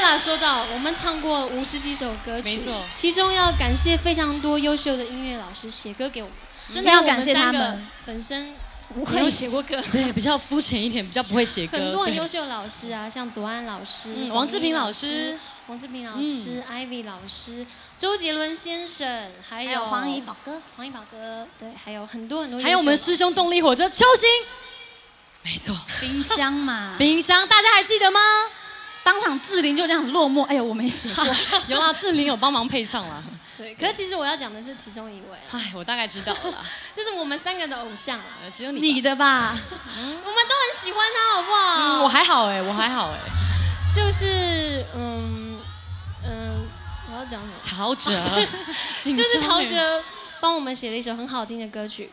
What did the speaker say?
啦，说到我们唱过50几首歌曲， 没错， 其中要感谢非常多优秀的音乐老师写歌给我们， 真的要感谢他们。 本身没有写过歌， 对，比较肤浅一点，比较不会写歌。 很多很优秀的老师啊，像左安老师、 王志平老师、 Ivy 老师、周杰伦先生，还有黄怡宝哥， 对，还有很多很多， 还有我们师兄动力火车邱星，没错， 冰箱嘛， 冰箱大家还记得吗？ 当场志玲就这样落寞，哎呦，我没写过， 有啦，志玲有帮忙配唱啦。 对，可是其实我要讲的是其中一位， 哎，我大概知道了啦， 就是我们3个的偶像啦， 只有你， 你的吧？ 我们都很喜欢他，好不好？ 我还好哎， 就是我要讲什么？ 陶喆， 就是陶喆帮我们写了一首很好听的歌曲，